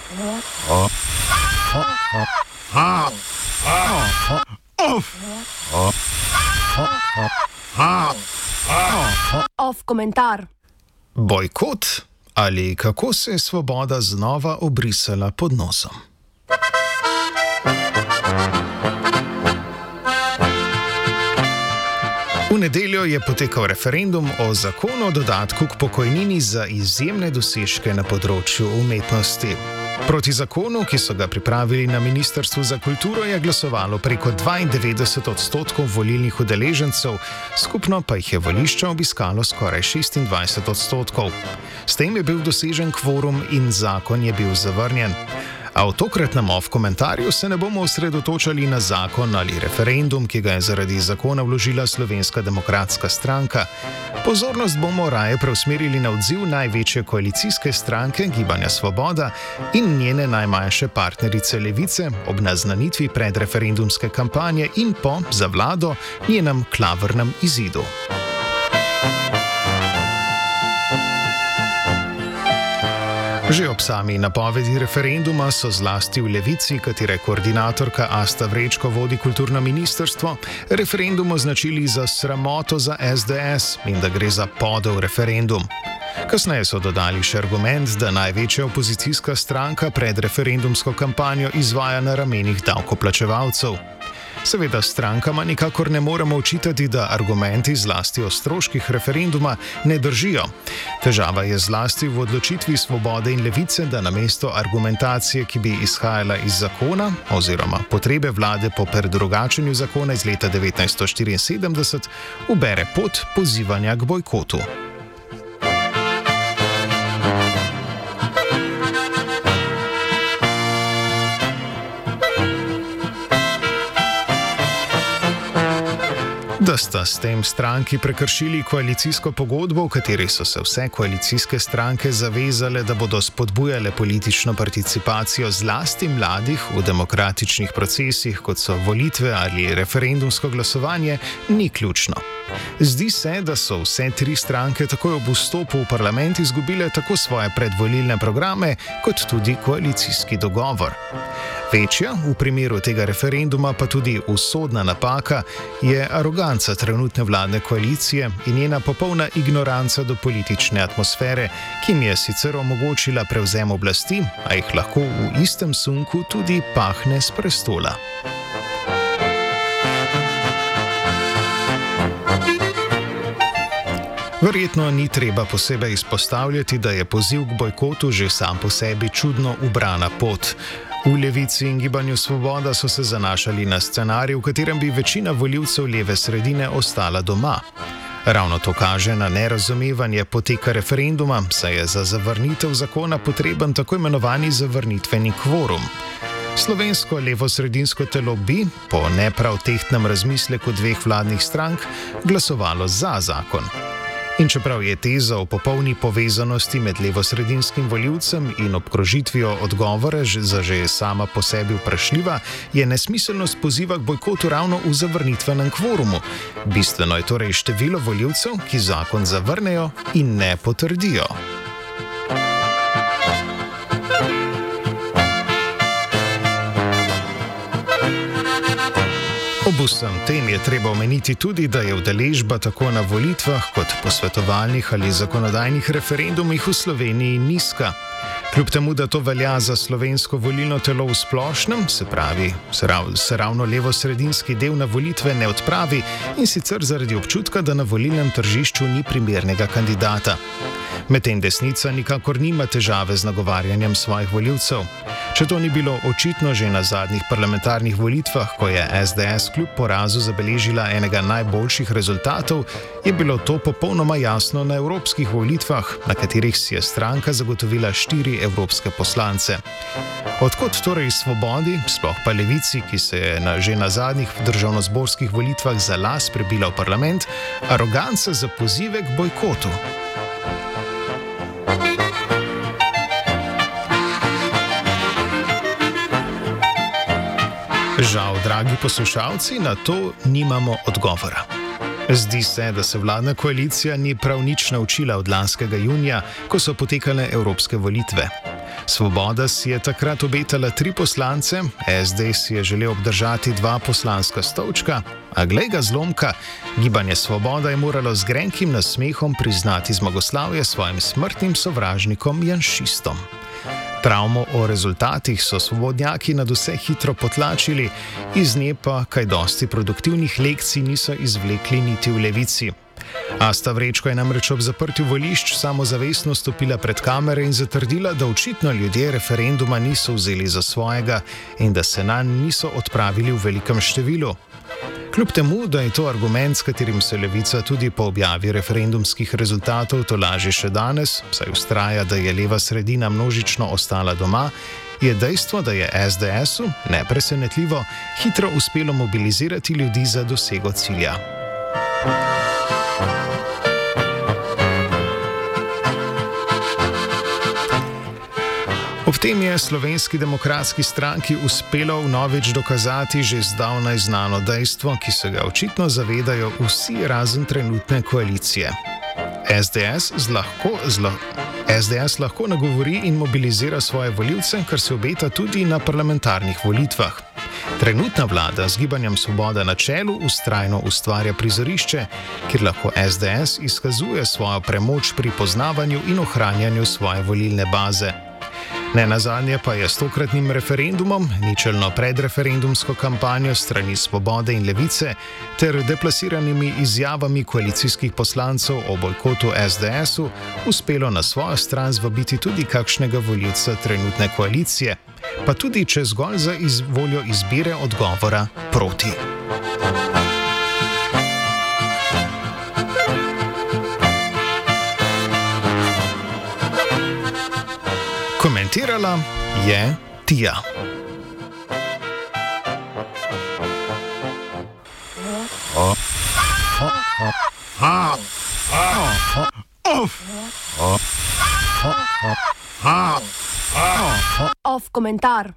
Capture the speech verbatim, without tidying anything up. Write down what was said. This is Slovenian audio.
Off komentar. Bojkot ali kako se je svoboda znova obrisala pod nosom? V nedeljo je potekal referendum o zakonu o dodatku k pokojnini za izjemne dosežke na področju umetnosti. Proti zakonu, ki so ga pripravili na Ministrstvu za kulturo, je glasovalo preko dvaindevetdeset odstotkov volilnih udeležencev, skupno pa jih je volišča obiskalo skoraj šestindvajset odstotkov. S tem je bil dosežen kvorum in zakon je bil zavrnjen. A v tokratnem off komentarju se ne bomo osredotočali na zakon ali referendum, ki ga je zaradi zakona vložila Slovenska demokratska stranka. Pozornost bomo raje preusmerili na odziv največje koalicijske stranke Gibanja Svoboda in njene najmanjše partnerice Levice ob naznanitvi predreferendumske kampanje in po, za vlado, njenem klavrnem izidu. Že ob sami napovedi referenduma so zlasti v Levici, katere koordinatorka Asta Vrečko vodi kulturno ministrstvo, referendum označili za sramoto za es de es in da gre za podel referendum. Kasneje so dodali še argument, da največja opozicijska stranka pred referendumsko kampanjo izvaja na ramenih davkoplačevalcev. Seveda strankama nikakor ne moremo očitati, da argumenti zlasti o stroških referenduma ne držijo. Težava je zlasti v odločitvi Svobode in Levice, da namesto argumentacije, ki bi izhajala iz zakona oziroma potrebe vlade po predrugačenju zakona iz leta devetnajststo štiriinsedemdeset, ubere pot pozivanja k bojkotu. Da sta s tem stranki prekršili koalicijsko pogodbo, v kateri so se vse koalicijske stranke zavezale, da bodo spodbujale politično participacijo zlasti mladih v demokratičnih procesih, kot so volitve ali referendumsko glasovanje, ni ključno. Zdi se, da so vse tri stranke takoj ob vstopu v parlament izgubile tako svoje predvolilne programe, kot tudi koalicijski dogovor. Večja, v primeru tega referenduma pa tudi usodna napaka, je aroganca trenutne vladne koalicije in njena popolna ignoranca do politične atmosfere, ki jim je sicer omogočila prevzem oblasti, a jih lahko v istem sunku tudi pahne s prestola. Verjetno ni treba posebej izpostavljati, da je poziv k bojkotu že sam po sebi čudno ubrana pot. V Levici in Gibanju Svoboda so se zanašali na scenarij, v katerem bi večina volivcev leve sredine ostala doma. Ravno to kaže na nerazumevanje poteka referenduma, saj je za zavrnitev zakona potreben tako imenovani zavrnitveni kvorum. Slovensko levo-sredinsko telo bi, po neprav tehtnem razmisleku dveh vladnih strank, glasovalo za zakon. In čeprav je teza o popolni povezanosti med levosredinskim volivcem in obkrožitvijo odgovora za že sama po sebi vprašljiva, je nesmiselnost poziva k bojkotu ravno v zavrnitvenem kvorumu. Bistveno je torej število volivcev, ki zakon zavrnejo in ne potrdijo. Ob vsem tem je treba omeniti tudi, da je udeležba tako na volitvah kot posvetovalnih ali zakonodajnih referendumih v Sloveniji nizka. Kljub temu, da to velja za slovensko volilno telo v splošnem, se pravi, se, rav, se ravno levo-sredinski del na volitve ne odpravi in sicer zaradi občutka, da na volilnem tržišču ni primernega kandidata. Medtem desnica nikakor nima težave z nagovarjanjem svojih volivcev. Če to ni bilo očitno že na zadnjih parlamentarnih volitvah, ko je es de es kljub porazu zabeležila enega najboljših rezultatov, je bilo to popolnoma jasno na evropskih volitvah, na katerih si je stranka zagotovila štiri evropske poslance. Odkot torej Svobodi, sploh pa Levici, ki se je na, že na zadnjih državnozborskih volitvah za las prebila v parlament, aroganca za pozive k bojkotu? Žal, dragi poslušalci, na to nimamo odgovora. Zdi se, da se vladna koalicija ni prav nič naučila od lanskega junija, ko so potekale evropske volitve. Svoboda si je takrat obetala tri poslance, S D si je želel obdržati dva poslanska stolčka, a glej ga zlomka, Gibanje Svoboda je moralo z grenkim nasmehom priznati zmagoslavje svojim smrtnim sovražnikom janšistom. Travmo o rezultatih so svobodnjaki nadvse hitro potlačili, iz nje pa kaj dosti produktivnih lekcij niso izvlekli niti v Levici. Asta Vrečko je namreč ob zaprtju volišč samozavestno stopila pred kamere in zatrdila, da očitno ljudje referenduma niso vzeli za svojega in da se nanj niso odpravili v velikem številu. Kljub temu, da je to argument, s katerim se Levica tudi po objavi referendumskih rezultatov tolaži še danes, saj vztraja, da je leva sredina množično ostala doma, je dejstvo, da je S D S-u, nepresenetljivo, hitro uspelo mobilizirati ljudi za dosego cilja. Ob tem je Slovenski demokratski stranki uspelo vnovič dokazati že zdavnaj znano dejstvo, ki se ga očitno zavedajo vsi razen trenutne koalicije. S D S, zlahko, zla, S D S lahko nagovori in mobilizira svoje volivce, kar se obeta tudi na parlamentarnih volitvah. Trenutna vlada z Gibanjem Svoboda na čelu vztrajno ustvarja prizorišče, kjer lahko S D S izkazuje svojo premoč pri poznavanju in ohranjanju svoje volilne baze. Ne nazadnje pa je s tokratnim referendumom, ničelno predreferendumsko kampanjo strani Svobode in Levice ter deplasiranimi izjavami koalicijskih poslancev o bojkotu S D S-u uspelo na svojo stran zvabiti tudi kakšnega volivca trenutne koalicije, pa tudi če zgolj za iz voljo izbire odgovora proti. Komentirala je Tija. Off komentar.